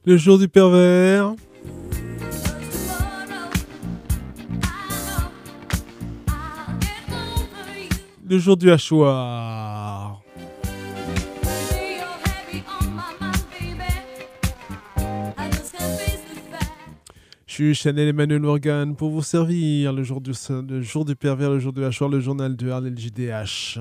Le jour du pervers. Le jour du hachoir. Je suis Chanel Emmanuel Morgan pour vous servir le jour du pervers, le jour du hachoir, le journal de RLJDH.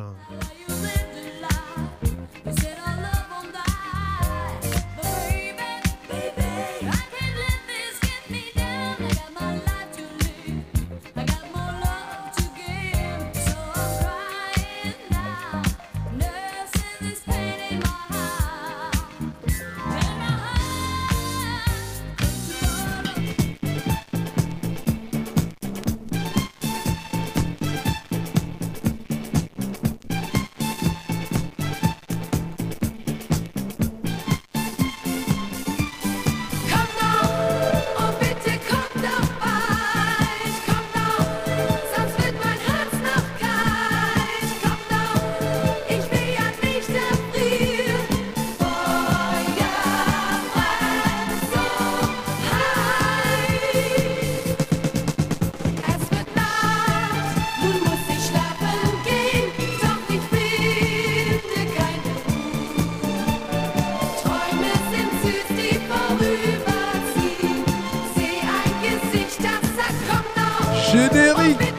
Générique.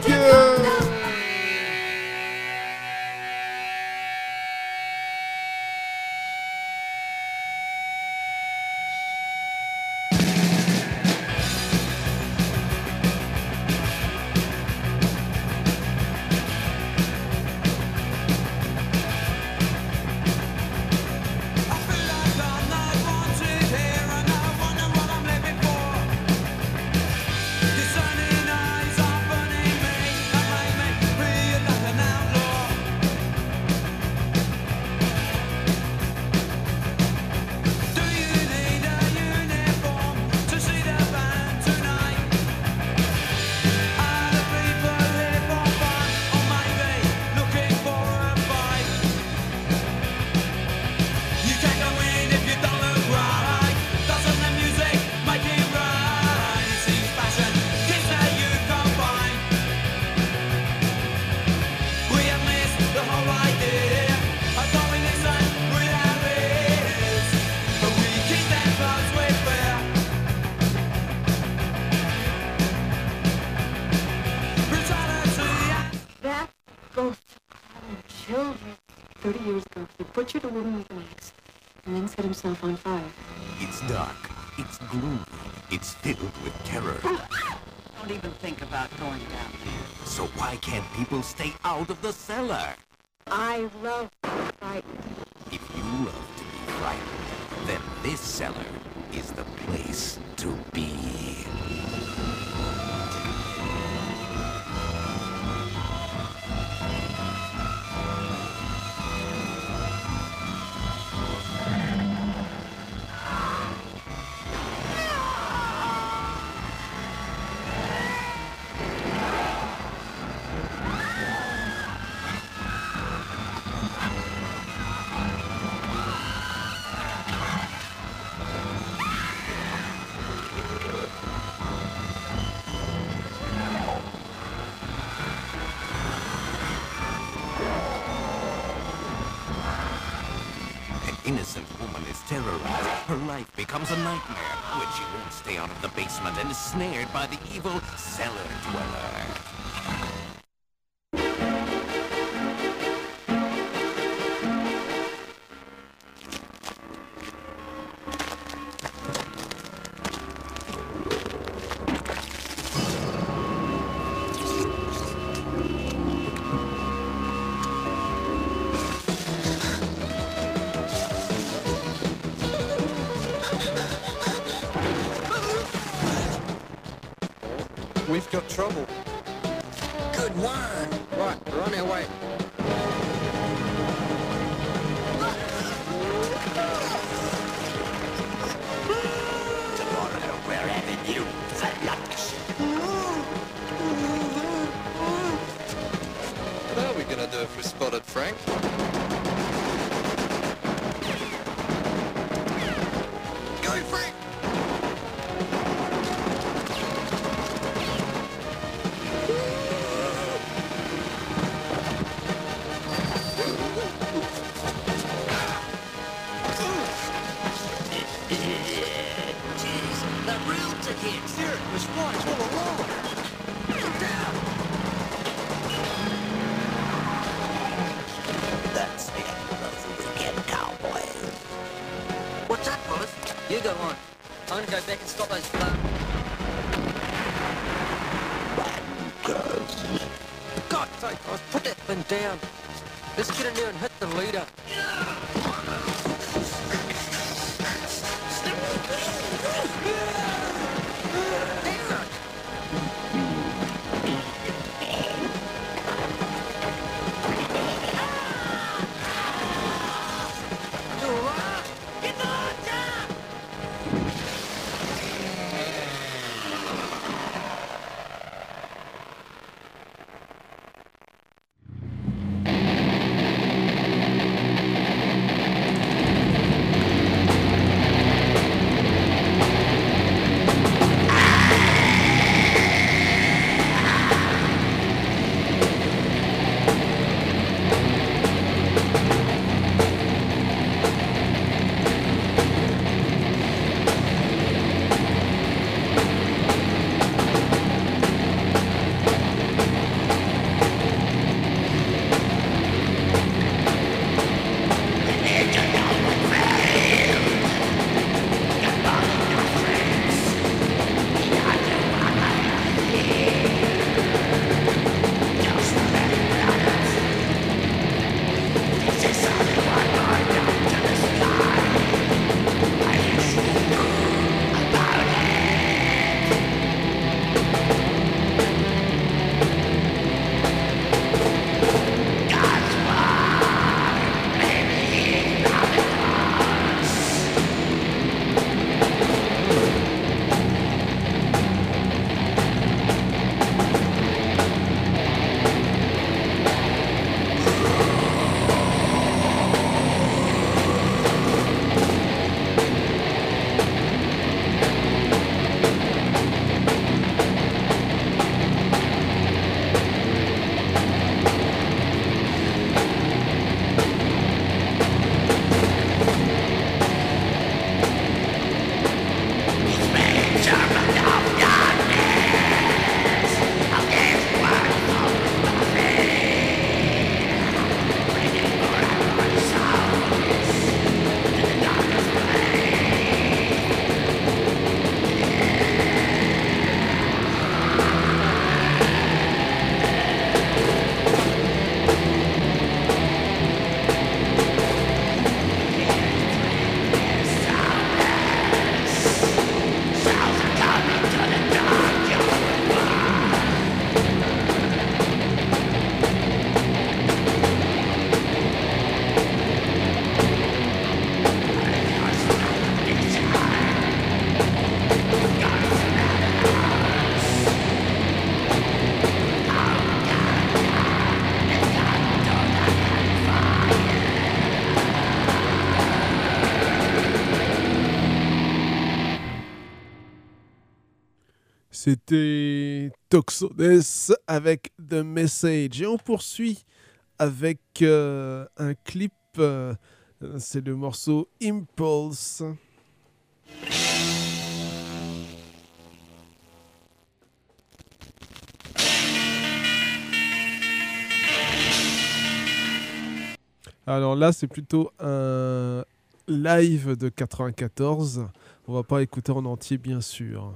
Butchered a woman with an axe, and then set himself on fire. It's dark, it's gloomy, it's filled with terror. Don't even think about going down there. So why can't people stay out of the cellar? I love frightened. If you love to be frightened, then this cellar is the place to be. Innocent woman is terrorized. Her life becomes a nightmare when she won't stay out of the basement and is snared by the evil cellar dweller. We've got trouble. Good one. Right, we're on our way. Tomorrow we're having you for lunch. What are we gonna do if we spotted Frank? Go, Frank! Jeez, that real ticket. Here, it was right all along. Get down. That's the end of the weekend, cowboys. What's that, boss? You go on. I'm gonna go back and stop those blow. For God's sake, boss, put that thing down. Let's get in there and hit the leader. C'était Toxodes avec The Message. Et on poursuit avec un clip. C'est le morceau Impulse. Alors là, c'est plutôt un live de 94. On va pas écouter en entier, bien sûr.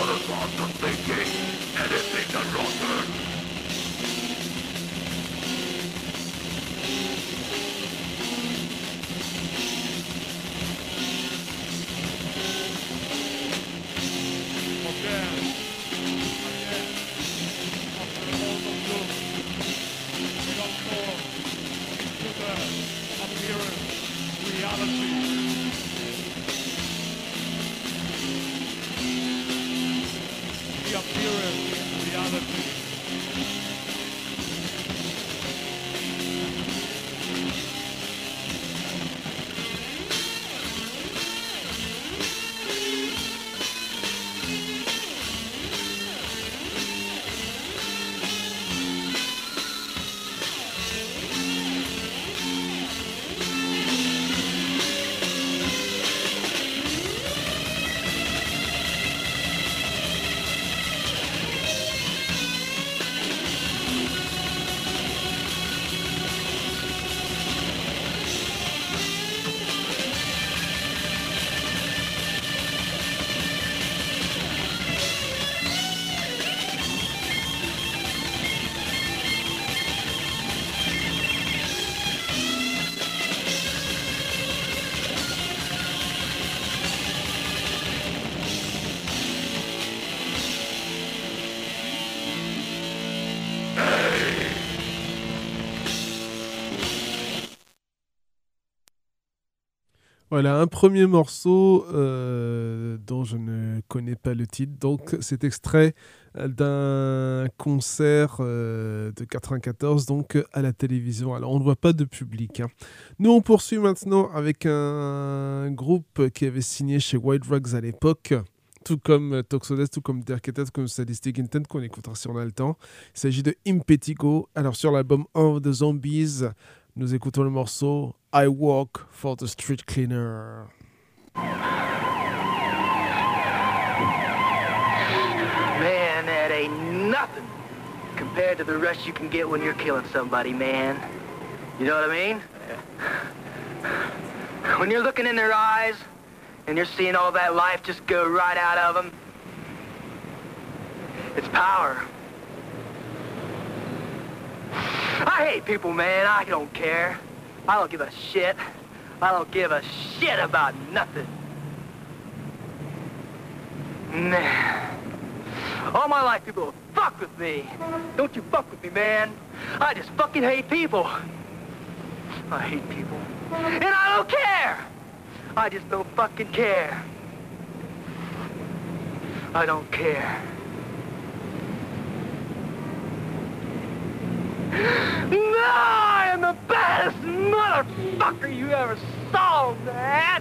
Voilà, un premier morceau dont je ne connais pas le titre. Donc, c'est extrait d'un concert de 94, donc à la télévision. Alors, on ne voit pas de public, hein. Nous, on poursuit maintenant avec un groupe qui avait signé chez White Drugs à l'époque, tout comme Toxodes, tout comme Derketet, comme Sadistic Intent, qu'on écoutera si on a le temps. Il s'agit de Impetigo. Alors, sur l'album Of the Zombies, nous écoutons le morceau I Walk for the Street Cleaner. Man, that ain't nothing compared to the rush you can get when you're killing somebody, man. You know what I mean? When you're looking in their eyes and you're seeing all that life just go right out of them, it's power. I hate people, man. I don't care. I don't give a shit. I don't give a shit about nothing. Nah. All my life, people have fucked with me. Don't you fuck with me, man. I just fucking hate people. I hate people. And I don't care. I just don't fucking care. I don't care. No, I am the baddest motherfucker you ever saw, man!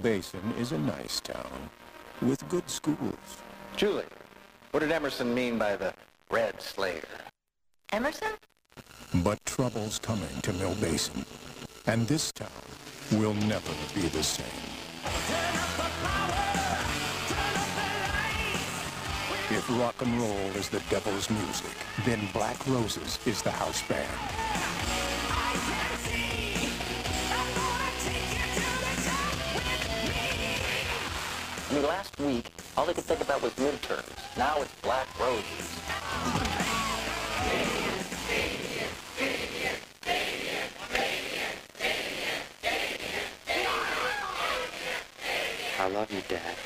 Basin is a nice town with good schools. Julie, what did Emerson mean by the Red Slayer? Emerson? But trouble's coming to Mill Basin, and this town will never be the same. If rock and roll is the devil's music, then Black Roses is the house band. I mean, last week, all they could think about was midterms. Now it's Black Roses. I love you, Dad.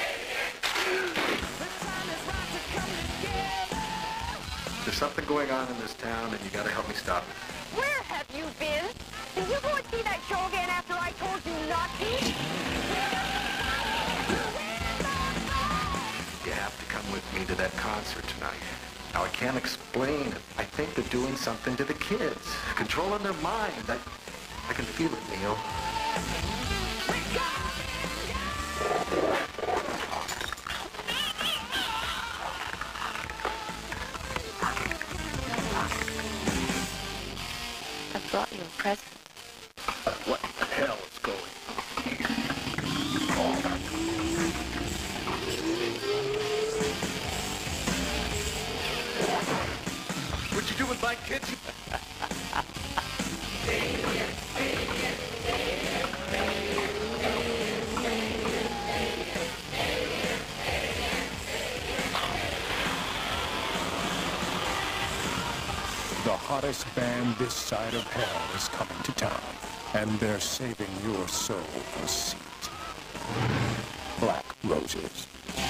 There's something going on in this town, and you gotta help me stop it. Where have you been? Did you go and see that show again after I told you not to? You have to come with me to that concert tonight. Now, I can't explain it. I think they're doing something to the kids, controlling their minds. I can feel it, Neil. I brought you a present. What the hell is going What you do with my kids? The hottest band this side of hell is coming to town, and they're saving your soul a seat. Black Roses.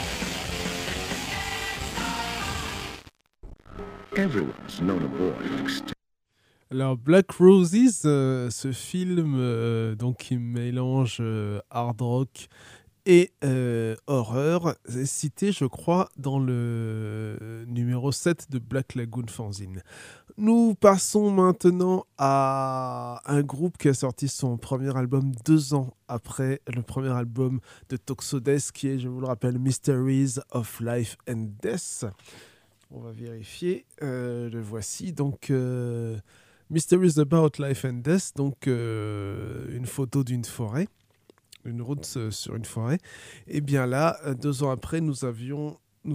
Everyone's known a boy like Steve. Alors Black Roses, ce film donc qui mélange hard rock et horreur, est cité je crois dans le numéro 7 de Black Lagoon Fanzine. Nous passons maintenant à un groupe qui a sorti son premier album 2 ans après le premier album de Toxodes, qui est, je vous le rappelle, Mysteries of Life and Death. On va vérifier, le voici, donc Mysteries About Life and Death, donc une photo d'une forêt, une route sur une forêt. Et bien là, 2 ans après, nous avons, où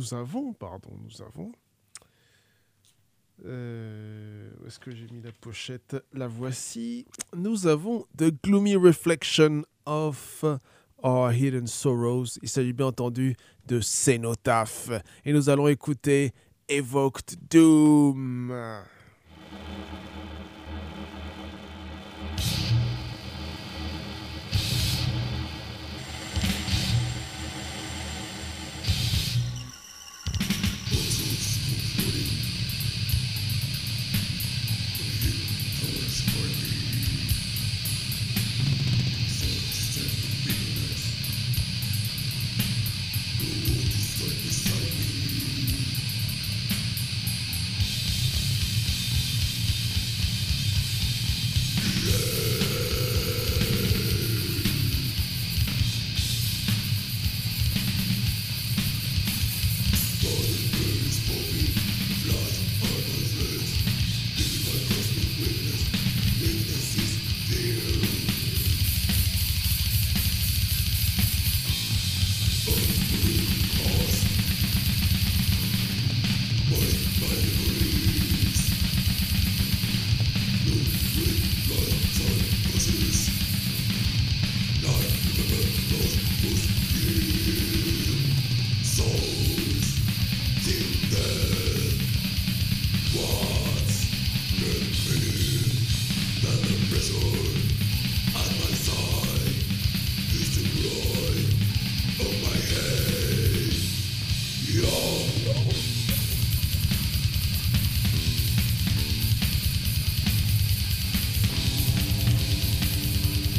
est-ce que j'ai mis la pochette? La voici. Nous avons The Gloomy Reflection of Our Hidden Sorrows. Il s'agit bien entendu de Cenotaph. Et nous allons écouter Evoked Doom.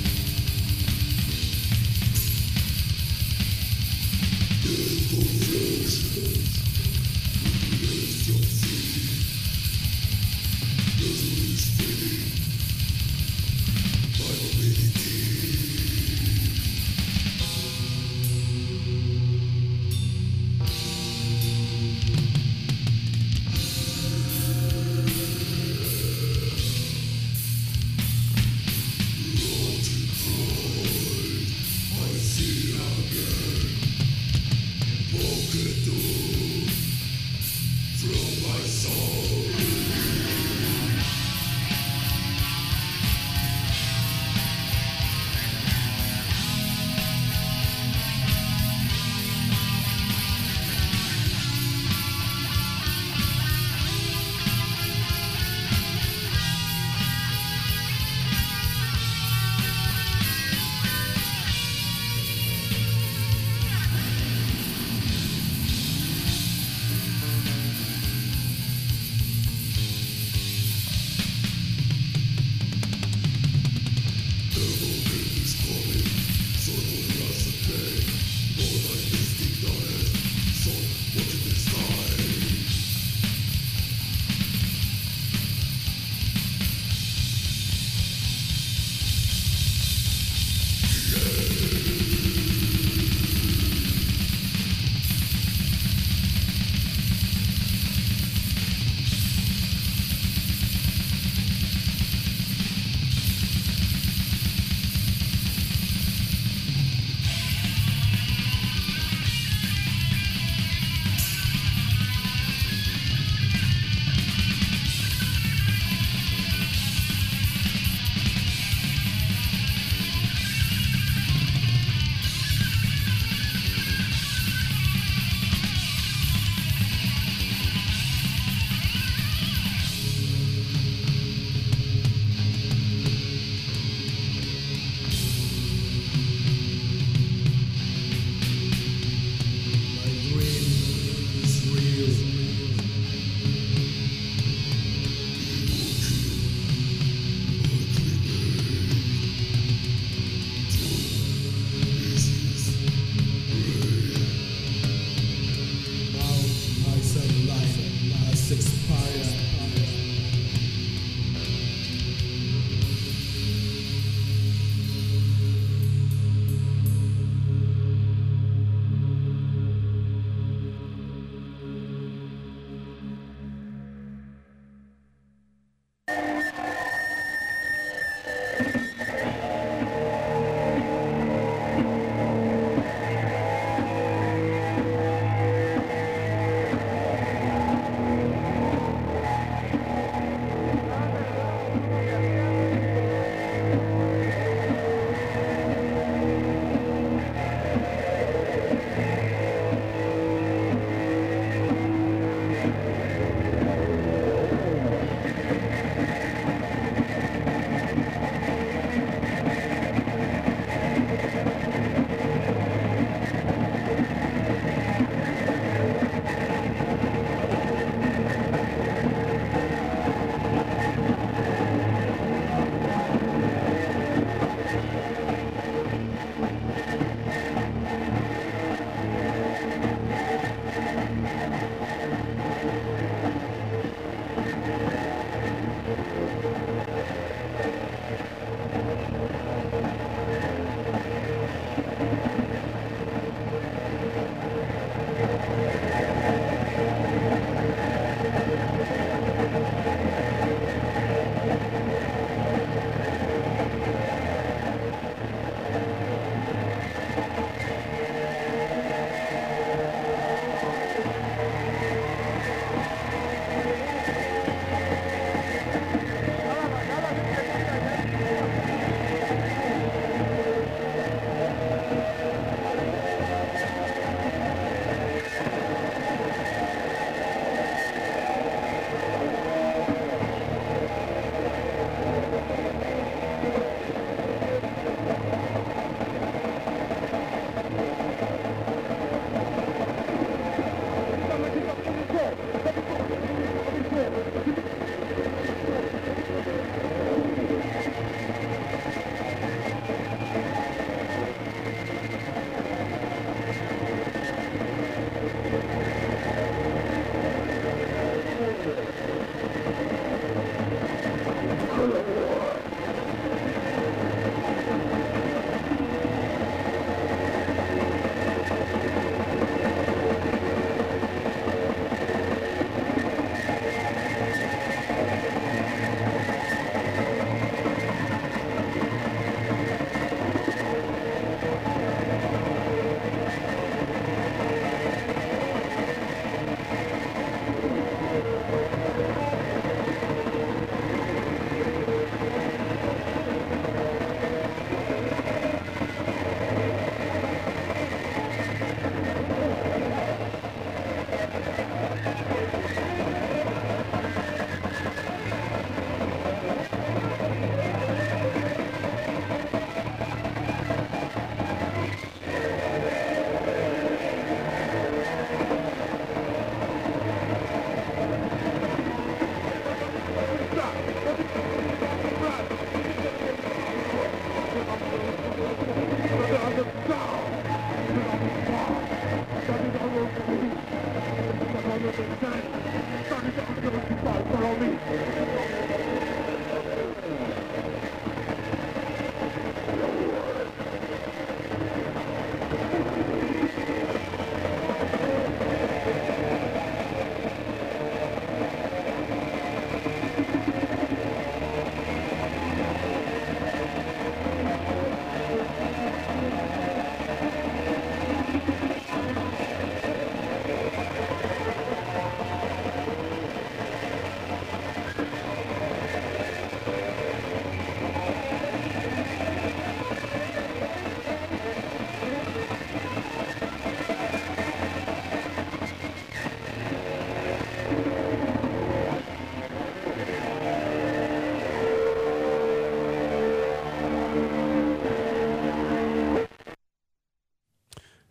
Evoked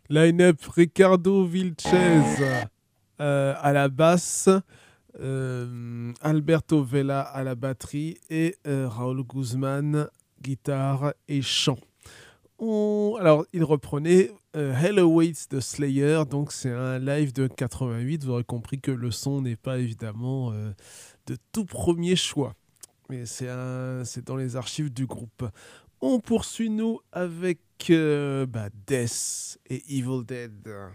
Line-up Ricardo Vilches à la basse, Alberto Vela à la batterie et Raúl Guzmán, guitare et chant. Alors, il reprenait Hell Awaits de Slayer, donc c'est un live de 88. Vous aurez compris que le son n'est pas évidemment de tout premier choix, mais c'est dans les archives du groupe. On poursuit nous avec Death et Evil Dead.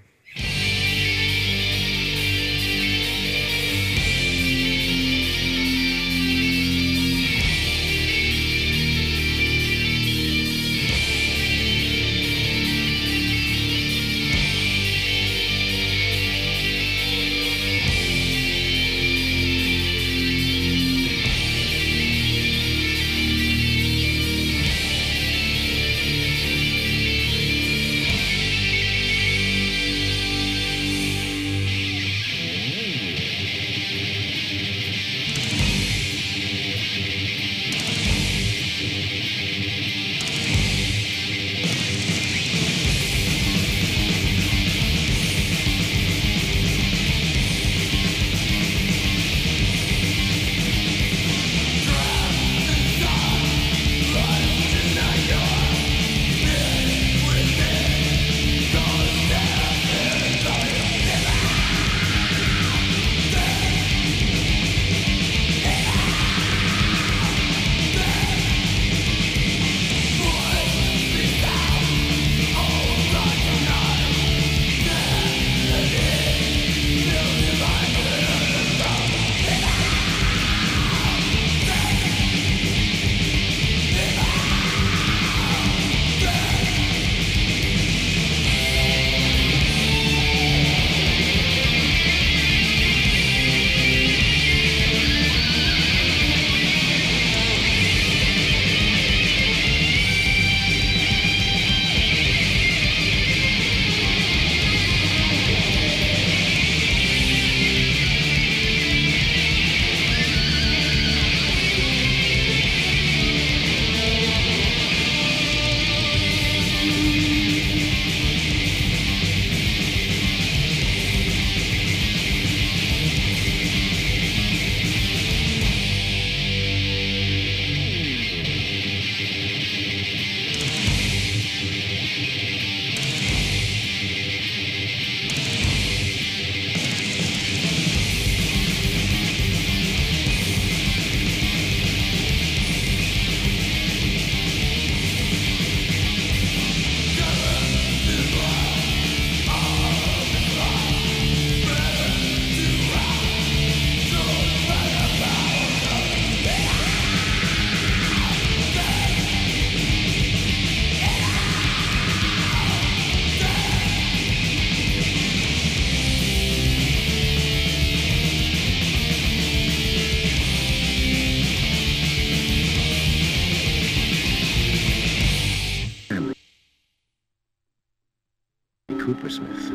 Coopersmith.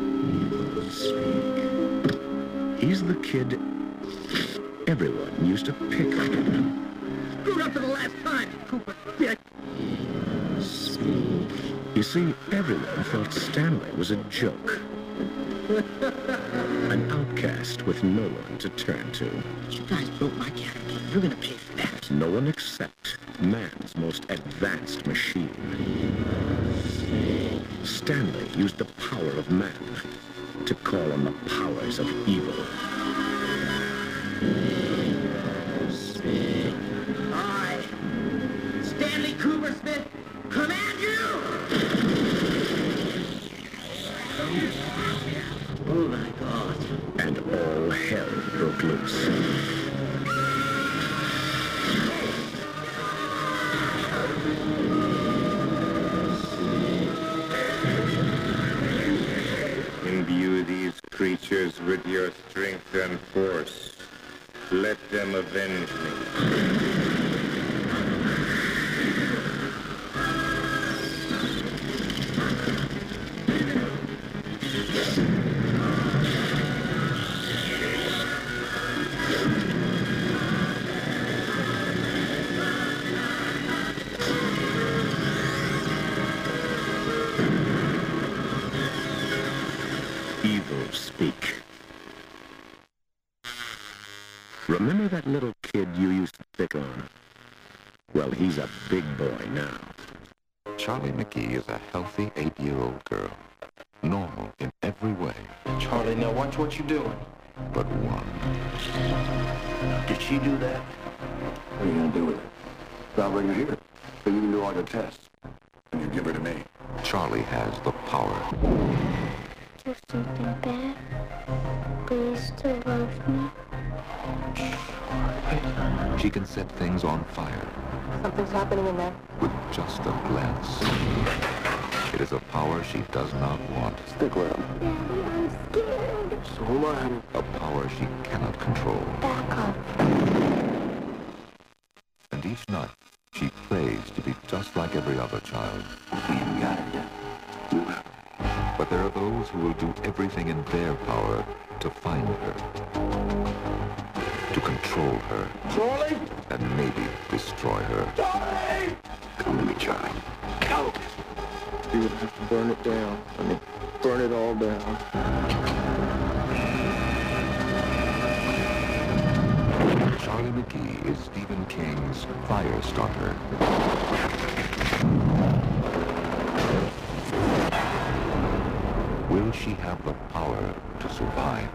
He's the kid everyone used to pick on. Screwed up for the last time, Cooper, bitch. You see, everyone thought Stanley was a joke. An outcast with no one to turn to. You guys broke my character. You're gonna pay for that. No one except man's most advanced machine. Stanley used the power of man to call on the powers of evil. I, Stanley Coopersmith, command you! Oh my God. And all hell broke loose. Imbue these creatures with your strength and force. Let them avenge me. speak. Remember that little kid you used to pick on? Well, he's a big boy now. Charlie McGee is a healthy 8-year-old girl. Normal in every way. Charlie, now watch what you're doing. But one. Did she do that? What are you going to do with it? I'll bring her here, so you can do all your tests. And you give her to me. Charlie has the power. Do something bad. Please still love me. She can set things on fire. Something's happening in there. With just a glance. It is a power she does not want. Stick around. I'm scared. So am I, honey. A power she cannot control. Back up. And each night, she prays to be just like every other child. We haven't got it yet. But there are those who will do everything in their power to find her. To control her. Charlie! And maybe destroy her. Charlie! Come to me, Charlie. Go! You would have to burn it down. I mean, burn it all down. Charlie McGee is Stephen King's Firestarter. Will she have the power to survive?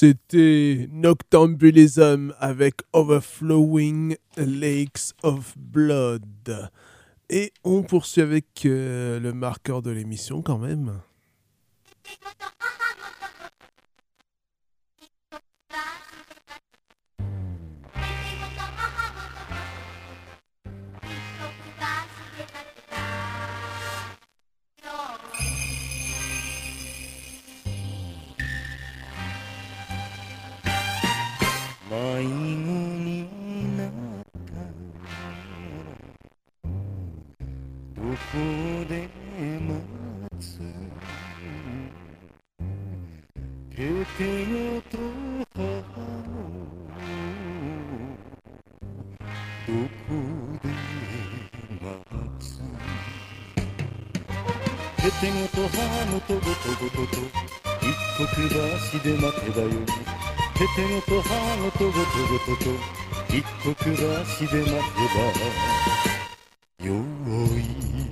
C'était Noctambulism avec Overflowing Lakes of Blood. Et on poursuit avec le marqueur de l'émission quand même. 迷子になったどこで待つテテゴと母もどこで待つテテゴと母のとごとごとと一刻橋で待てばよテテゴと母のとごとごとと一刻橋で待てばよい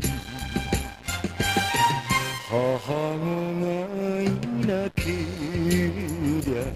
母子がいなけりゃ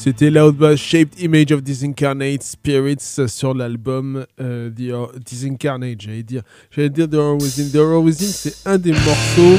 C'était Loud Bass Shaped Image of Disincarnate Spirits sur l'album Disincarnate, j'allais dire The Horror Within. The Horror Within, c'est un des morceaux,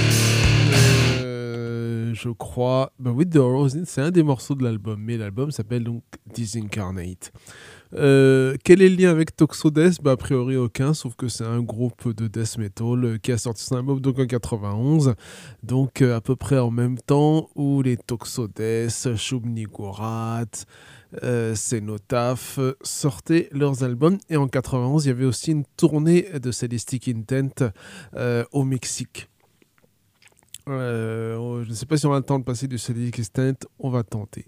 je crois. Ben oui, The Horror Within, c'est un des morceaux de l'album, mais l'album s'appelle donc Disincarnate. Quel est le lien avec Toxodeath? A priori aucun, sauf que c'est un groupe de death metal qui a sorti son album donc en 91, donc à peu près en même temps où les Toxodeath, Shub Niggurath, Cenotaph sortaient leurs albums. Et en 91, il y avait aussi une tournée de Sadistic Intent au Mexique. Je ne sais pas si on a le temps de passer du Sadistic Intent, on va tenter.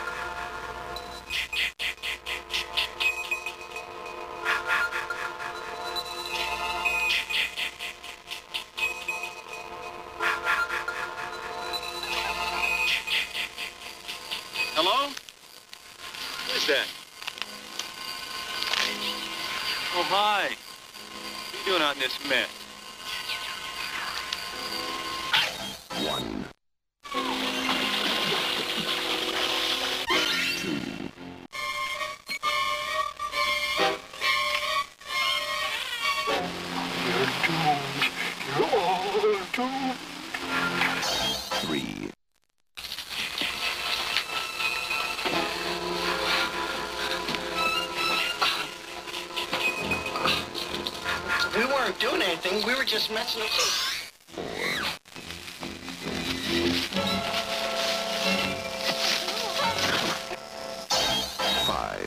Hello? Who's that? Oh, hi. What are you doing out in this mess? 1, 2, 3. We weren't doing anything. We were just messing with you. 5,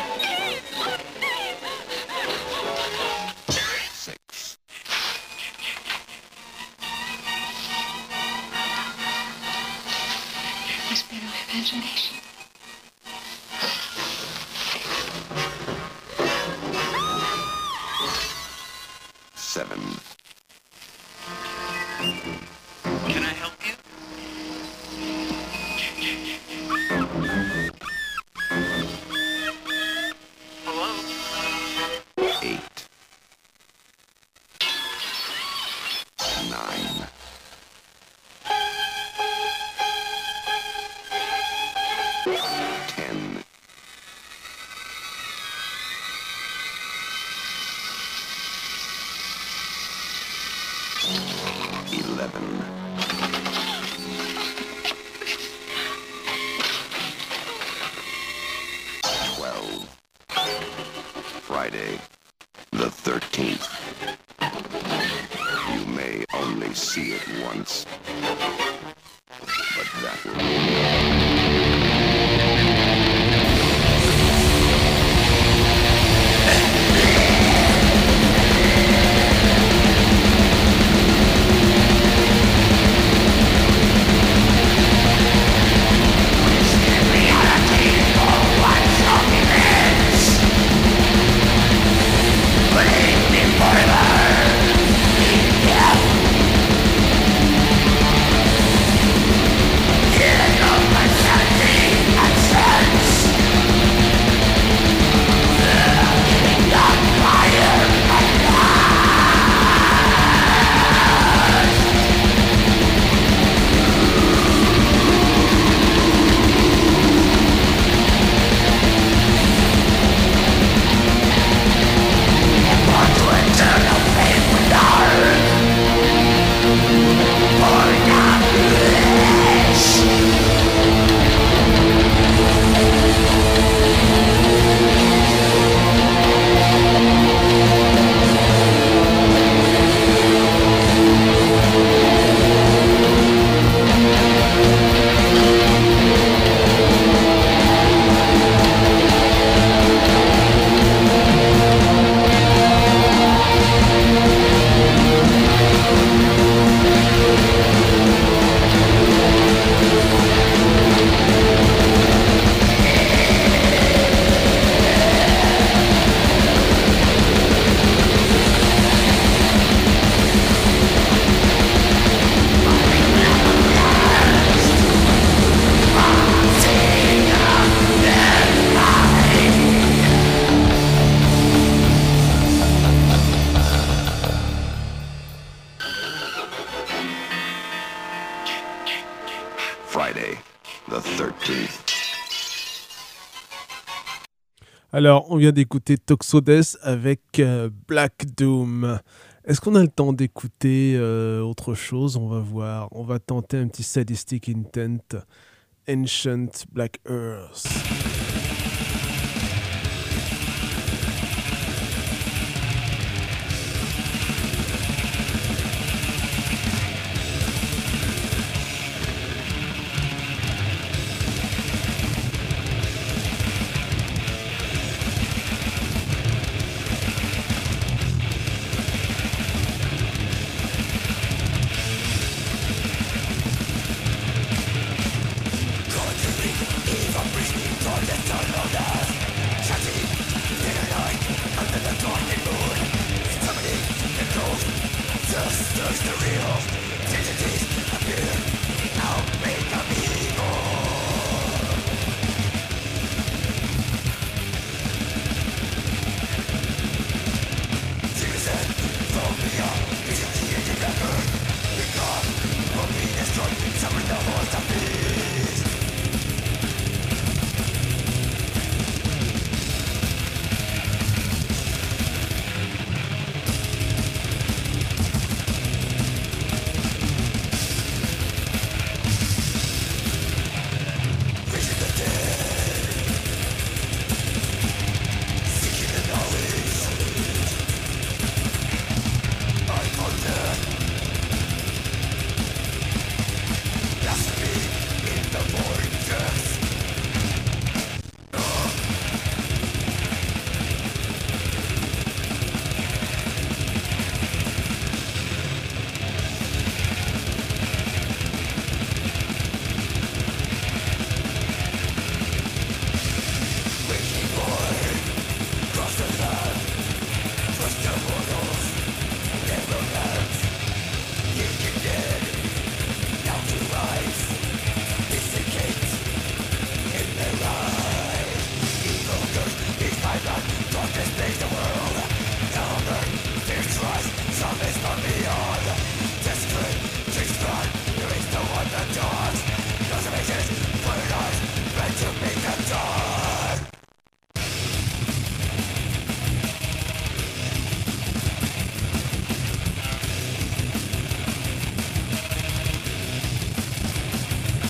6. Must be my imagination. 7. Can I help you? Hello? 8, 9. 10. 11. 12. Friday, the 13th. You may only see it once, but that will be Friday, the 13th. Alors, on vient d'écouter Toxodes avec Black Doom. Est-ce qu'on a le temps d'écouter autre chose? On va voir. On va tenter un petit Sadistic Intent, Ancient Black Earth.